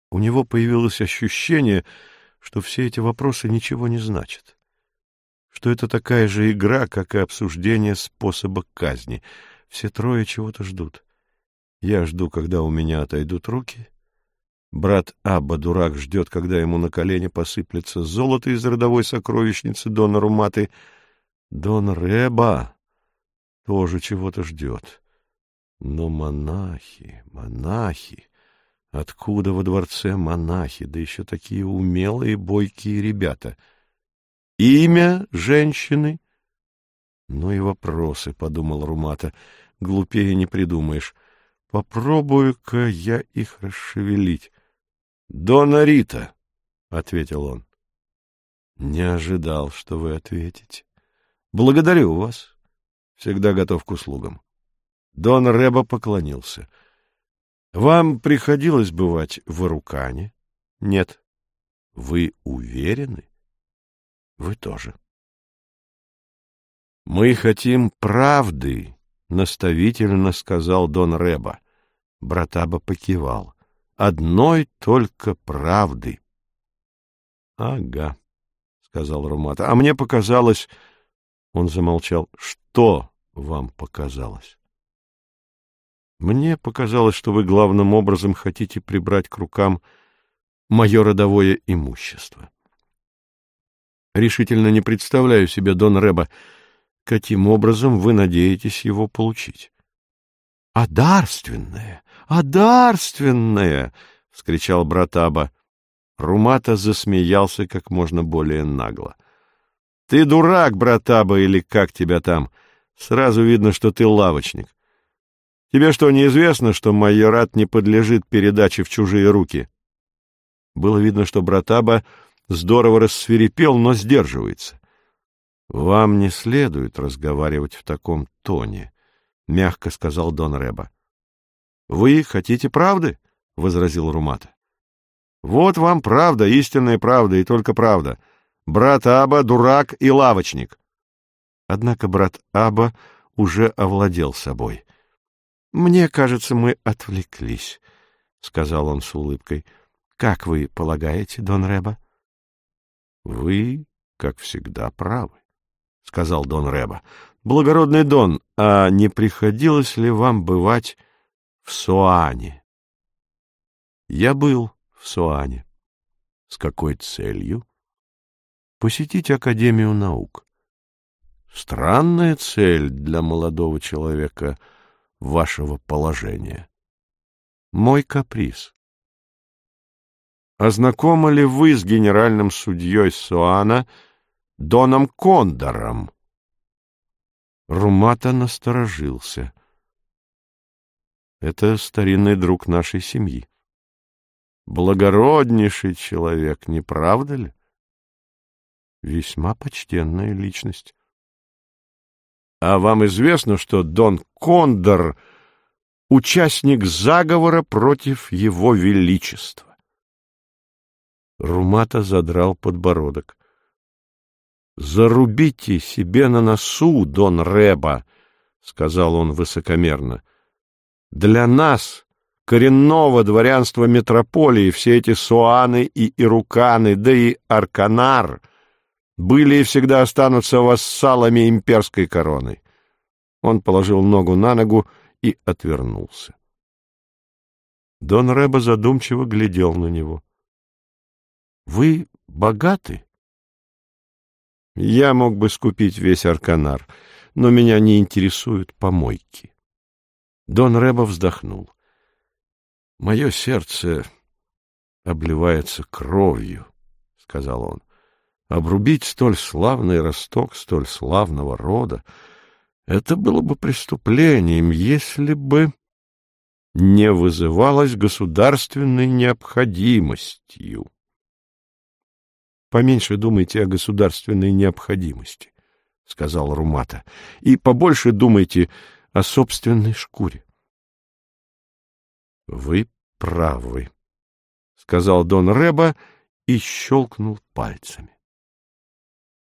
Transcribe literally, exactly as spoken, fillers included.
У него появилось ощущение, что все эти вопросы ничего не значат, что это такая же игра, как и обсуждение способа казни. Все трое чего-то ждут. Я жду, когда у меня отойдут руки. Брат Абба, дурак, ждет, когда ему на колени посыплется золото из родовой сокровищницы Дона Руматы. Дон Реба тоже чего-то ждет. Но монахи, монахи... Откуда во дворце монахи, да еще такие умелые, бойкие ребята? Имя женщины? Ну и вопросы, — подумал Румата, — глупее не придумаешь. Попробую-ка я их расшевелить. — Дона Рита, — ответил он. — Не ожидал, что вы ответите. — Благодарю вас. Всегда готов к услугам. Дон Реба поклонился. — Вам приходилось бывать в Арукане? — Нет. — Вы уверены? — Вы тоже. — Мы хотим правды, — наставительно сказал Дон Реба. Брат Абба покивал. — Одной только правды. — Ага, — сказал Румата. — А мне показалось... Он замолчал. — Что вам показалось? Мне показалось, что вы главным образом хотите прибрать к рукам мое родовое имущество. Решительно не представляю себе, Дон Реба, каким образом вы надеетесь его получить. — А дарственное! А дарственное! — вскричал брат Абба. Румата засмеялся как можно более нагло. — Ты дурак, брат Абба, или как тебя там? Сразу видно, что ты лавочник. Тебе что, неизвестно, что майорат не подлежит передаче в чужие руки? Было видно, что брат Абба здорово рассвирепел, но сдерживается. — Вам не следует разговаривать в таком тоне, — мягко сказал Дон Реба. — Вы хотите правды? — возразил Румата. — Вот вам правда, истинная правда и только правда. Брат Абба — дурак и лавочник. Однако брат Абба уже овладел собой. — Мне кажется, мы отвлеклись, — сказал он с улыбкой. — Как вы полагаете, Дон Реба? — Вы, как всегда, правы, — сказал Дон Реба. — Благородный Дон, а не приходилось ли вам бывать в Соане? — Я был в Соане. — С какой целью? — Посетить Академию наук. — Странная цель для молодого человека вашего положения. Мой каприз. А знакомы ли вы с генеральным судьей Соана Доном Кондором? Румата насторожился. Это старинный друг нашей семьи. Благороднейший человек, не правда ли? Весьма почтенная личность. А вам известно, что Дон Кондор — участник заговора против его величества? Румата задрал подбородок. — Зарубите себе на носу, Дон Реба, — сказал он высокомерно. — Для нас, коренного дворянства метрополии, все эти Соаны и Ируканы, да и Арканар были и всегда останутся вассалами имперской короны. Он положил ногу на ногу и отвернулся. Дон Реба задумчиво глядел на него. — Вы богаты? — Я мог бы скупить весь Арканар, но меня не интересуют помойки. Дон Реба вздохнул. — Мое сердце обливается кровью, — сказал он. Обрубить столь славный росток столь славного рода — это было бы преступлением, если бы не вызывалось государственной необходимостью. — Поменьше думайте о государственной необходимости, — сказал Румата, — и побольше думайте о собственной шкуре. — Вы правы, — сказал Дон Реба и щелкнул пальцами.